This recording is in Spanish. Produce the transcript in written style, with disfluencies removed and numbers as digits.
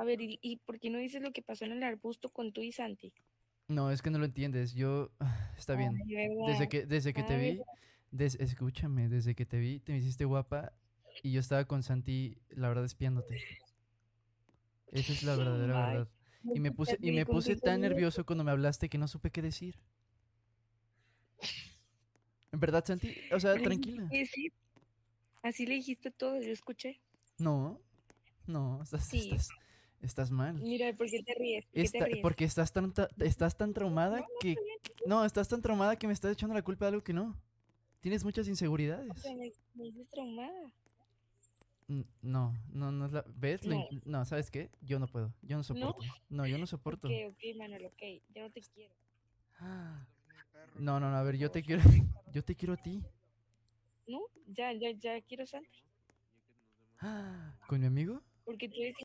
A ver, ¿y por qué no dices lo que pasó en el arbusto con tú y Santi? No, es que no lo entiendes. Está bien. Ay, ¿verdad? Desde que te Ah, vi, escúchame, desde que te vi, te me hiciste guapa y yo estaba con Santi, la verdad, espiándote. Esa es la verdadera ¿verdad? Ay, verdad. no te Y vi me con puse tus tan amigos. nervioso cuando me hablaste que no supe qué decir. ¿En verdad, Santi? O sea, No sé tranquila. qué decir. Así le dijiste todo, yo escuché. No, no, Sí, estás mal. mira, ¿por qué te ríes? ¿Por qué te ríes? Porque estás tan No, traumada no, está que... bien. No, estás tan traumada que me estás echando la culpa de algo que no. Tienes muchas O sea, inseguridades. me dices traumada. No es la... ¿Ves? No, No, ¿sabes qué? Yo no puedo. Yo no no. soporto. No, yo no Ok, soporto. ok, Manuel, ok. Yo no te quiero. No, a ver, yo te quiero... Yo te quiero a ti. No, ya quiero Santi. ¿Con mi amigo? Porque tú eres